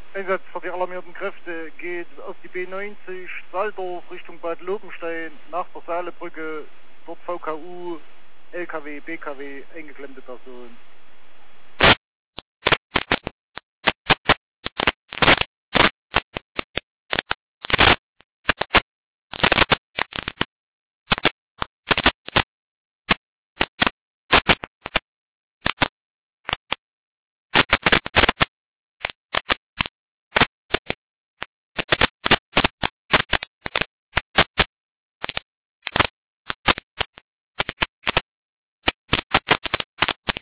Einsatz für die alarmierten Kräfte geht auf die B90 Saldorf Richtung Bad Lobenstein nach der Saalebrücke, dort VKU, LKW, BKW, eingeklemmte Person.